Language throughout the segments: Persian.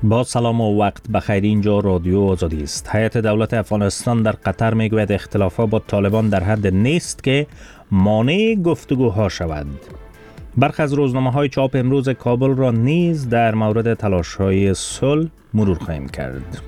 با سلام و وقت بخیر. اینجا رادیو آزادی است. هیئت دولت افغانستان در قطر میگوید اختلافات با طالبان در حد نیست که مانع گفتگوها شود. برخی از روزنامه‌های چاپ امروز کابل را نیز در مورد تلاش‌های صلح مرور خواهیم کرد.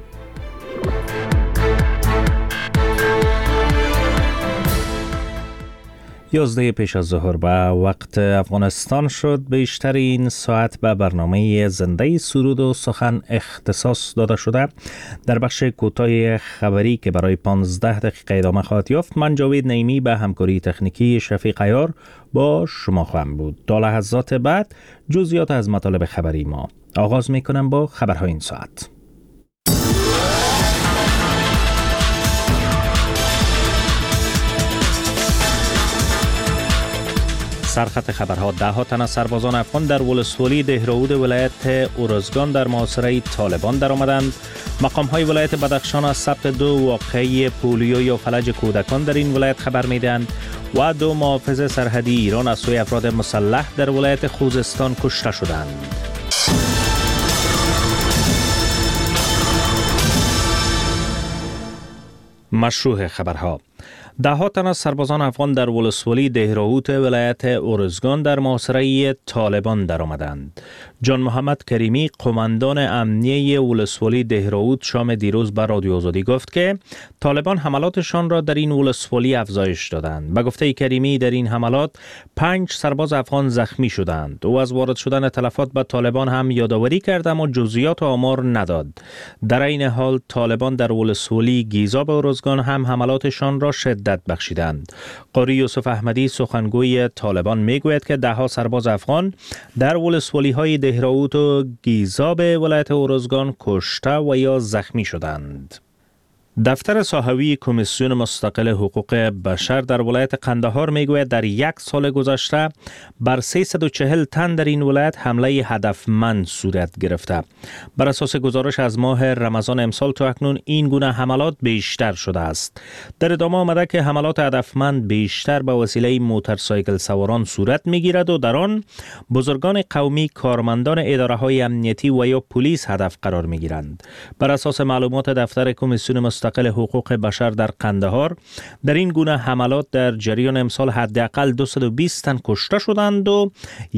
11 پیش از ظهر به وقت افغانستان شد. بیشتر این ساعت به برنامه زنده سرود و سخن اختصاص داده شده. در بخش کوتاه خبری که برای 15 دقیقه ادامه خواهد یافت، من جاوید نعیمی به همکاری تکنیکی شفیق عیار با شما خواهم بود. تا لحظات بعد جزئیات از مطالب خبری ما. آغاز میکنم با خبرهای این ساعت. سرخط خبرها: 10 تن از سربازان افغان در ولسوالی دهراود ولایت ارزگان در محاصره طالبان درآمدند. مقام‌های ولایت بدخشان از ثبت 2 واقعه پولیو یا فلج کودکان در این ولایت خبر می‌دهند و 2 محافظ سرحدی ایران از سوی افراد مسلح در ولایت خوزستان کشته شدند. مشروع خبرها: 10 تن از سربازان افغان در ولسوالی دهراود ولایت ارزگان در محاصره طالبان درآمدند. جان محمد کریمی، قماندان امنیه ولسوالی دهراود، شام دیروز به رادیو آزادی گفت که طالبان حملاتشان را در این ولسوالی افزایش دادند. به گفته کریمی، در این حملات 5 سرباز افغان زخمی شدند. او از وارد شدن تلفات به طالبان هم یادآوری کرد، اما جزئیات و آمار نداد. در این حال طالبان در ولسوالی گیزاب ارزگان هم حملاتشان را شدت بخشیدند. قاری یوسف احمدی، سخنگوی طالبان، میگوید که 10 سرباز افغان در ولسوالی های دهراود و گیزاب ولایت ارزگان کشته و یا زخمی شدند. دفتر ساحوی کمیسیون مستقل حقوق بشر در ولایت قندهار میگوید در 1 سال گذشته بر 340 تن در این ولایت حمله هدفمند صورت گرفته. بر اساس گزارش از ماه رمضان امسال تا اکنون این گونه حملات بیشتر شده است. در ادامه آمده که حملات هدفمند بیشتر به وسیله موتورسایکل سواران صورت میگیرد و در آن بزرگان قومی، کارمندان اداره‌های امنیتی و یا پلیس هدف قرار میگیرند. بر اساس معلومات دفتر کمیسیون مستقل حقوق بشر در قندهار، در این گونه حملات در جریان امسال حداقل 220 تن کشته شدند و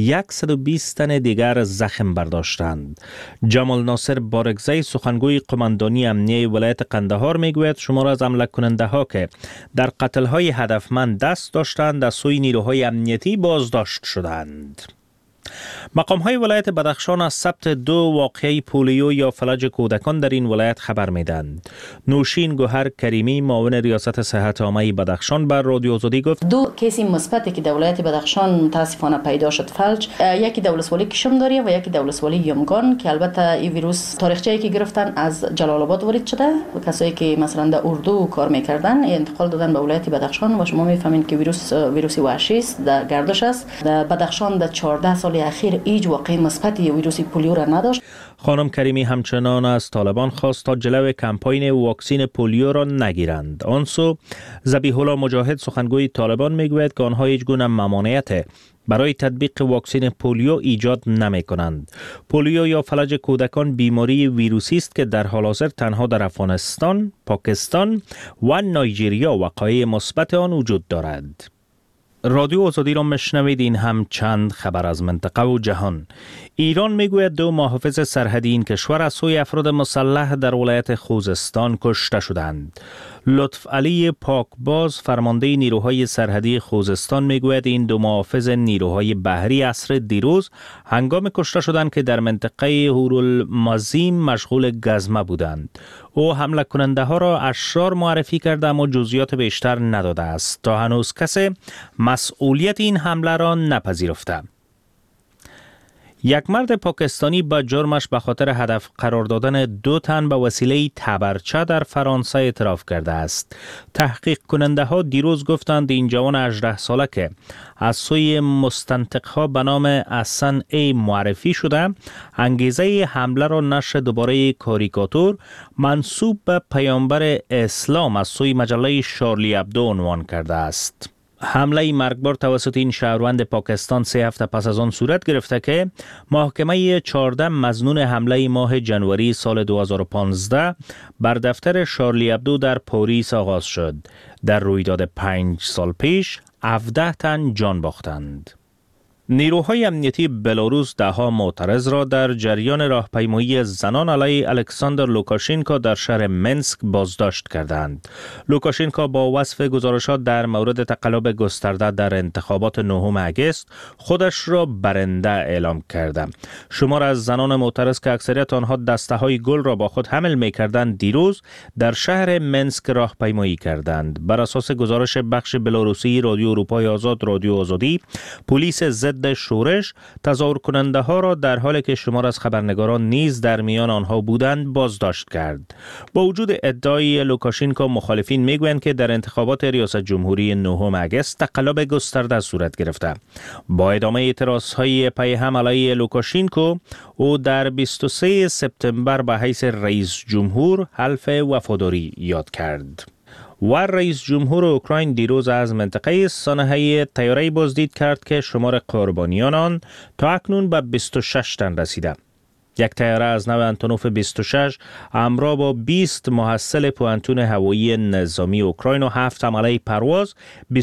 120 تن دیگر زخم برداشتند. جمال ناصر بارگزی، سخنگوی قماندانی امنیه ولایت قندهار، میگوید شمار از حمله کننده ها که در قتل های هدفمند دست داشتند از سوی نیروهای امنیتی بازداشت شدند. مقام‌های ولایت بدخشان از ثبت 2 واقعه پولیو یا فلج کودکان در این ولایت خبر می‌دهند. نوشین گوهر کریمی، معاون ریاست صحت عامه بدخشان، بر رادیو آزادی گفت 2 کیس مثبتی که در ولایت بدخشان متاسفانه پیدا شد فلج، یکی در ولسوالی کشمداری و یکی در ولسوالی یمگان، که البته این ویروس تاریخچه‌ای که گرفتن از جلال آباد وارد شده و کسایی که مثلا در اردو کار می‌کردن انتقال دادن به ولایت بدخشان و شما می‌فهمید که ویروسی وحشی است، در گردش است. در بدخشان در 14 سال اخیر هیچ واقعه مثبتی ویروس پولیو را نداشت. خانم کریمی همچنان از طالبان خواست تا جلوی کمپاین واکسین پولیو را نگیرند. آنسو ذبیح الله مجاهد، سخنگوی طالبان، میگوید که آنها هیچ گونه ممانعت برای تطبیق واکسین پولیو ایجاد نمی کنند. پولیو یا فلج کودکان بیماری ویروسی است که در حال حاضر تنها در افغانستان، پاکستان و نایجریا وقایع مثبت آن وجود دارد. رادیو آزادی را مشنوید. این هم چند خبر از منطقه و جهان. ایران میگوید 2 محافظ سرحدی این کشور از سوی افراد مسلح در ولایت خوزستان کشته شدند. لطف علی پاکباز، فرمانده نیروهای سرحدی خوزستان، میگوید این 2 محافظ نیروهای بحری عصر دیروز هنگام کشته شدند که در منطقه هورالمزیم مشغول گزمه بودند. او حمله کننده ها را اشرار معرفی کرده اما جزئیات بیشتر نداده است. تا هنوز کسی مسئولیت این حمله را نپذیرفته. یک مرد پاکستانی با جرمش به خاطر هدف قرار دادن 2 تن به وسیله تبرچه در فرانسه اعتراف کرده است. تحقیق کننده ها دیروز گفتند این جوان 18 ساله که از سوی مستنطق ها به نام حسن ای معرفی شده، انگیزه حمله را نشر دوباره کاریکاتور منسوب به پیامبر اسلام از سوی مجله شارلی ابدو عنوان کرده است. حمله مرگبار توسط این شهروند پاکستان 3 هفته پس از آن صورت گرفته که محکمه 14 مظنون حمله ماه جنوری سال 2015 بر دفتر شارلی ابدو در پاریس آغاز شد. در رویداد 5 سال پیش 17 تن جان باختند. نیروهای امنیتی بلاروس دهها معترض را در جریان راهپیمایی زنان علیه الکساندر لوکاشنکو در شهر منسک بازداشت کردند. لوکاشنکو با وصف گزارشات در مورد تقلب گسترده در انتخابات 9 اگست خودش را برنده اعلام کرده. شمار از زنان معترض که اکثریت آنها دسته‌های گل را با خود حمل می‌کردند دیروز در شهر منسک راهپیمایی کردند. بر اساس گزارش بخش بلاروسی رادیو اروپای آزاد رادیو آزادی، پلیس ضد شورش تظاهر کننده ها را در حالی که شمار از خبرنگاران نیز در میان آنها بودند بازداشت کرد. با وجود ادعای لوکاشنکو، مخالفین میگویند که در انتخابات ریاست جمهوری 9 اگست تقلب گسترده صورت گرفته. با ادامه اعتراضهای پیهم علیه لوکاشنکو، او در 23 سپتامبر به حیث رئیس جمهور حلف وفاداری یاد کرد. و رئیس جمهور اوکراین دیروز از منطقه سانحه طیاره‌ای بازدید کرد که شمار قربانیان آن تا اکنون به 26 تن رسیده. یک طیاره از نوع آنتونوف 26 همراه با 20 محصل پوانتون هوایی نظامی اوکراین و 7 عمله پرواز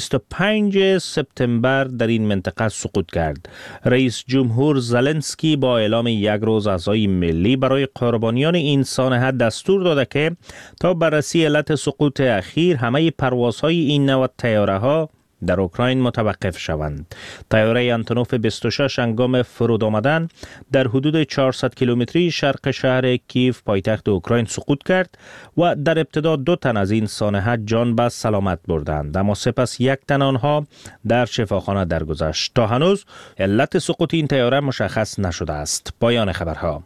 25 سپتامبر در این منطقه سقوط کرد. رئیس جمهور زلنسکی با اعلام یک روز عزای ملی برای قربانیان این سانحه دستور داده که تا بررسی علت سقوط اخیر همه پروازهای این نوع طیاره‌ها در اوکراین متوقف شوند. طیاره آنتونوف 26 هنگام فرود آمدن در حدود 400 کیلومتری شرق شهر کیف پایتخت اوکراین سقوط کرد و در ابتدا 2 تن از این سانحه جان به سلامت بردند، اما سپس 1 تن آنها در شفاخانه درگذشت. تا هنوز علت سقوط این طیاره مشخص نشده است. پایان خبرها.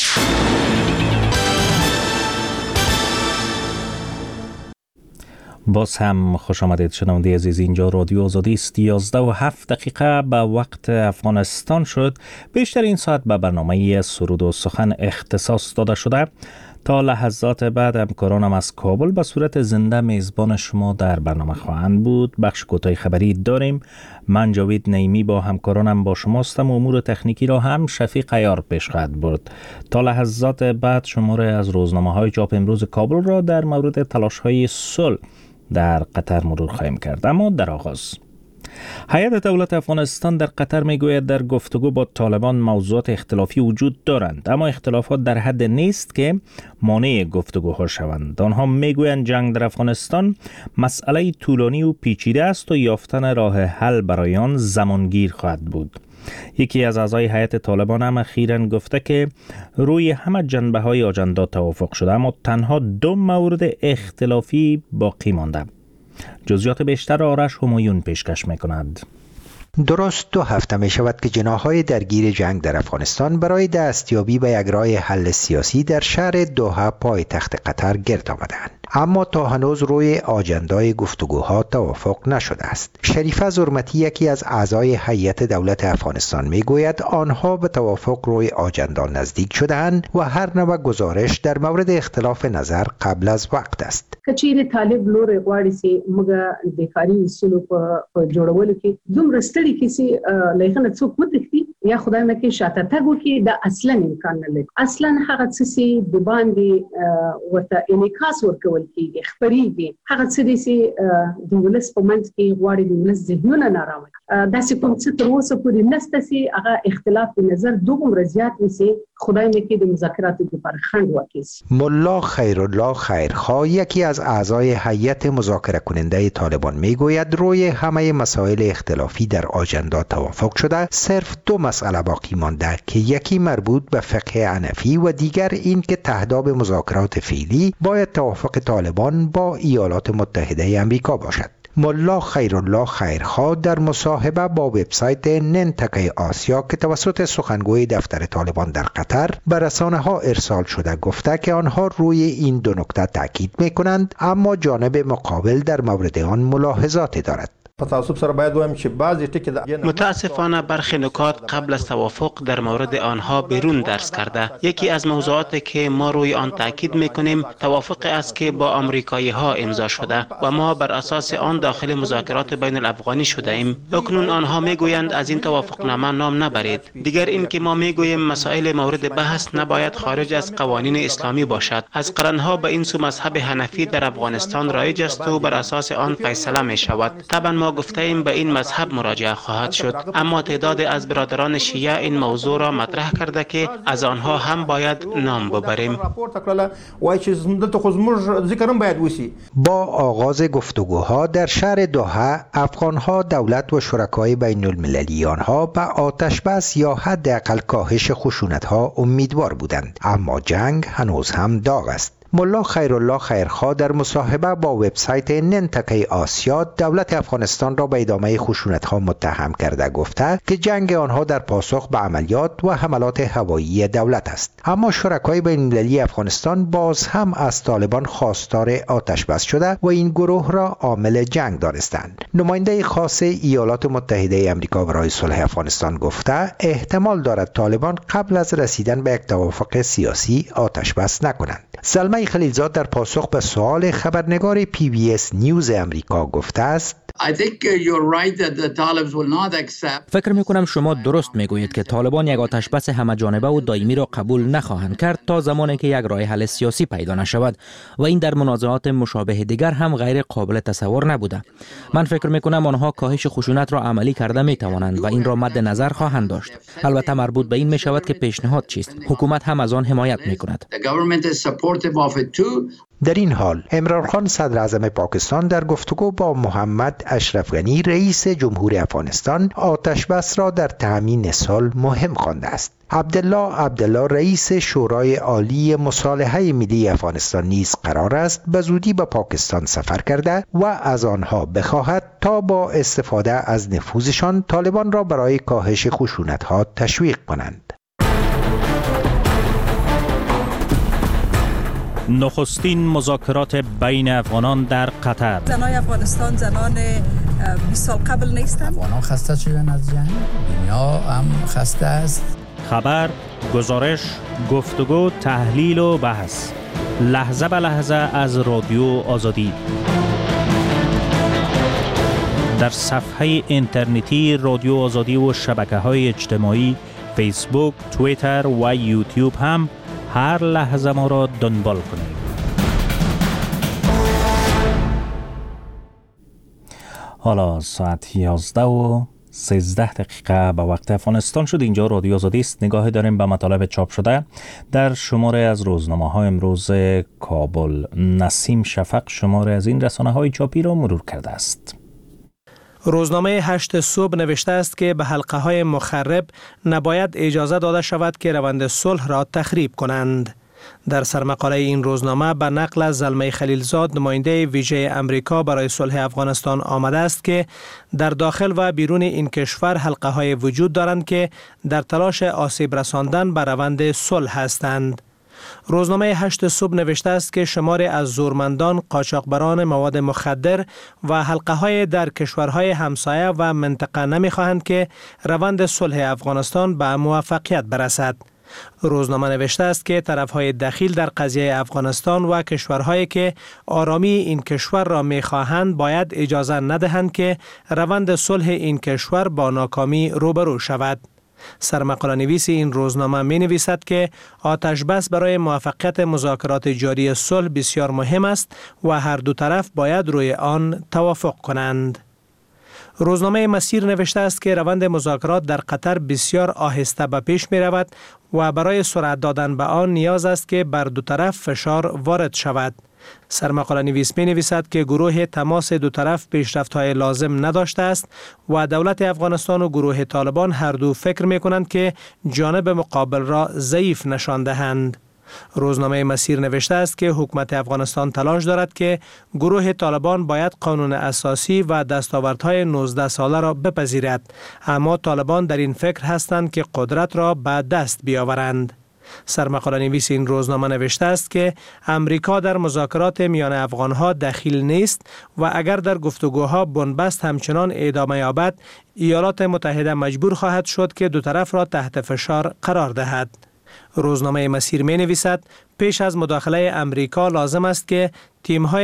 باز هم خوش آمدید شنونده عزیز. اینجا رادیو آزادی است. 11:07 به وقت افغانستان شد. بیشتر این ساعت به برنامه سرود و سخن اختصاص داده شده. تا لحظات بعد همکارانم از کابل به صورت زنده میزبان شما در برنامه خواهند بود. بخش کوتاه خبری داریم. من جاوید نعیمی با همکارانم با شماستم. امور تکنیکی را هم شفیق عیار پیش خواهد برد. تا لحظات بعد شماره از روزنامه‌های چاپ امروز کابل را در مورد تلاش‌های صلح در قطر مرور خواهیم کرد. اما در آغاز، هیئت دولت افغانستان در قطر میگوید در گفتگو با طالبان موضوعات اختلافی وجود دارند، اما اختلافات در حد نیست که مانع گفتگوها شوند. آنها میگویند جنگ در افغانستان مسئله طولانی و پیچیده است و یافتن راه حل برای آن زمانگیر خواهد بود. یکی از اعضای هیئت طالبان هم اخیراً گفته که روی همه جنبه‌های آجندا توافق شده، اما تنها 2 مورد اختلافی باقی مانده. جزئیات بیشتر آرش همایون پیشکش می‌کند. درست 2 هفته می شود که جناح‌های درگیر جنگ در افغانستان برای دستیابی به یک راه حل سیاسی در شهر دوحه پایتخت قطر گرد آمدند، اما تا هنوز روی آجندای گفتگوها توافق نشده است. شریفه زرمتی، یکی از اعضای هیئت دولت افغانستان، میگوید آنها به توافق روی آجندا نزدیک شده‌اند و هر نوع گزارش در مورد اختلاف نظر قبل از وقت است. کچیر طالب لور غواړي سي موږ د کاري اصولو په جوړولو کې دومره ستړي کې سي لایخنه څوک وتښتي یا خدای مکه شاته تګو کې دا اصلا امکان نه لري. اصلا هغه څه سي د باندې ورته انعکاس ورکول کېږي، خبريږي. هغه څه سي د ولس په منځ کې غواړي د ولس ذهنونه نارامه دا سي کوم څه تر اوسه پورې نشته سي هغه اختلاف نظر دومره زیات وي خدای مکه د مذاکراتو لپاره خنډ واقع. ملا خیرالله خیرخواه، یکی از اعضای هیئت مذاکره کننده طالبان، میگوید روی همه مسائل اختلافی در آجندا توافق شده. صرف 2 مسئله باقی مانده که یکی مربوط به فقه حنفی و دیگر این که تهداب مذاکرات فعلی باید توافق طالبان با ایالات متحده آمریکا باشد. ملا خیرالله خیرخواه در مصاحبه با وبسایت ننتکه آسیا که توسط سخنگوی دفتر طالبان در قطر به رسانه‌ها ارسال شده گفته که آنها روی این 2 نکته تاکید می‌کنند، اما جانب مقابل در مورد آن ملاحظات دارد. متاسفانه برخی نکات قبل از توافق در مورد آنها بیرون درس کرده. یکی از موضوعاتی که ما روی آن تاکید میکنیم توافق است که با آمریکایی ها امضا شده و ما بر اساس آن داخل مذاکرات بین الافغانی شده ایم. اکنون آنها میگویند از این توافق نامه نام نبرید. دیگر این که ما میگوییم مسائل مورد بحث نباید خارج از قوانین اسلامی باشد. از قرنها به این سو مذهب حنفی در افغانستان رایج است و بر اساس آن فیصله می شود. طبعا ما گفته ایم به این مذهب مراجعه خواهد شد، اما تعداد از برادران شیعه این موضوع را مطرح کرده که از آنها هم باید نام ببریم. با آغاز گفتگوها در شهر دوحه، افغانها دولت و شرکای بین المللی آنها به آتش بس یا حداقل کاهش خشونت‌ها امیدوار بودند، اما جنگ هنوز هم داغ است. ملا خیرالله خیرخواه در مصاحبه با وبسایت ننتکه آسیا دولت افغانستان را به ادامه خشونت‌ها متهم کرده گفته که جنگ آنها در پاسخ به عملیات و حملات هوایی دولت است. اما شرکای بین المللی افغانستان باز هم از طالبان خواستار آتش بس شده و این گروه را عامل جنگ دانستند. نماینده خاص ایالات متحده آمریکا برای صلح افغانستان گفته احتمال دارد طالبان قبل از رسیدن به یک توافق سیاسی آتش بس نکنند. سلمه خلیلزاد در پاسخ به سوال خبرنگار PBS نیوز امریکا گفته است: فکر میکنم شما درست میگویید که طالبان یک آتش بس همه جانبه و دائمی را قبول نخواهند کرد تا زمانی که یک راه حل سیاسی پیدا نشود و این در منازعات مشابه دیگر هم غیر قابل تصور نبوده. من فکر میکنم آنها کاهش خشونت را عملی کرده میتوانند و این را مد نظر خواهند داشت. البته مربوط به این میشود که پیشنهاد چیست. حکومت هم از آن حمایت میکند. در این حال عمران خان صدر اعظم پاکستان در گفتگو با محمد اشرف غنی رئیس جمهور افغانستان آتش بس را در تامین صلح مهم خوانده است. عبدالله رئیس شورای عالی مصالحه ملی افغانستان نیز قرار است به زودی به پاکستان سفر کرده و از آنها بخواهد تا با استفاده از نفوذشان طالبان را برای کاهش خشونت‌ها تشویق کنند. نخستین مذاکرات بین افغانان در قطر. زنای افغانستان زنان 20 سال قبل نیستند. افغانان خسته شدن از جنگ، دنیا هم خسته است. خبر، گزارش، گفتگو، تحلیل و بحث لحظه به لحظه از رادیو آزادی در صفحه اینترنتی رادیو آزادی و شبکه‌های اجتماعی فیسبوک، توییتر و یوتیوب هم هر لحظه ما را دنبال کنید. حالا ساعت 11:13 به وقت افغانستان شد. اینجا رادیو آزادی است. نگاهی داریم به مطالب چاپ شده در شماره از روزنامه‌های امروز کابل. نسیم شفق شماره از این رسانه‌های چاپی را مرور کرده است. روزنامه 8 صبح نوشته است که به حلقه‌های مخرب نباید اجازه داده شود که روند صلح را تخریب کنند. در سرمقاله این روزنامه به نقل از زلمه خلیلزاد نماینده ویژه امریکا برای صلح افغانستان آمده است که در داخل و بیرون این کشور حلقه‌های وجود دارند که در تلاش آسیب رساندن به روند صلح هستند. روزنامه 8 صبح نوشته است که شماری از زورمندان، قاچاقبران مواد مخدر و حلقه‌های در کشورهای همسایه و منطقه نمی‌خواهند که روند صلح افغانستان به موفقیت برسد. روزنامه نوشته است که طرف‌های دخیل در قضیه افغانستان و کشورهایی که آرامی این کشور را می‌خواهند باید اجازه ندهند که روند صلح این کشور با ناکامی روبرو شود. سرمقاله نویس این روزنامه می نویسد که آتش بس برای موفقیت مذاکرات جاری صلح بسیار مهم است و هر دو طرف باید روی آن توافق کنند. روزنامه مسیر نوشته است که روند مذاکرات در قطر بسیار آهسته به پیش می رود و برای سرعت دادن به آن نیاز است که بر دو طرف فشار وارد شود. سرمقاله نویس می نویسد که گروه تماس دو طرف پیشرفت‌های لازم نداشته است و دولت افغانستان و گروه طالبان هر دو فکر می کنند که جانب مقابل را ضعیف نشان دهند. روزنامه مسیر نوشته است که حکومت افغانستان تلاش دارد که گروه طالبان باید قانون اساسی و دستاوردهای 19 ساله را بپذیرد، اما طالبان در این فکر هستند که قدرت را به دست بیاورند. سرمقاله نویس این روزنامه نوشته است که امریکا در مذاکرات میان افغانها دخیل نیست و اگر در گفتگوها بنبست همچنان ادامه یابد، ایالات متحده مجبور خواهد شد که دو طرف را تحت فشار قرار دهد. روزنامه مسیر می نویسد پیش از مداخله امریکا لازم است که تیم‌های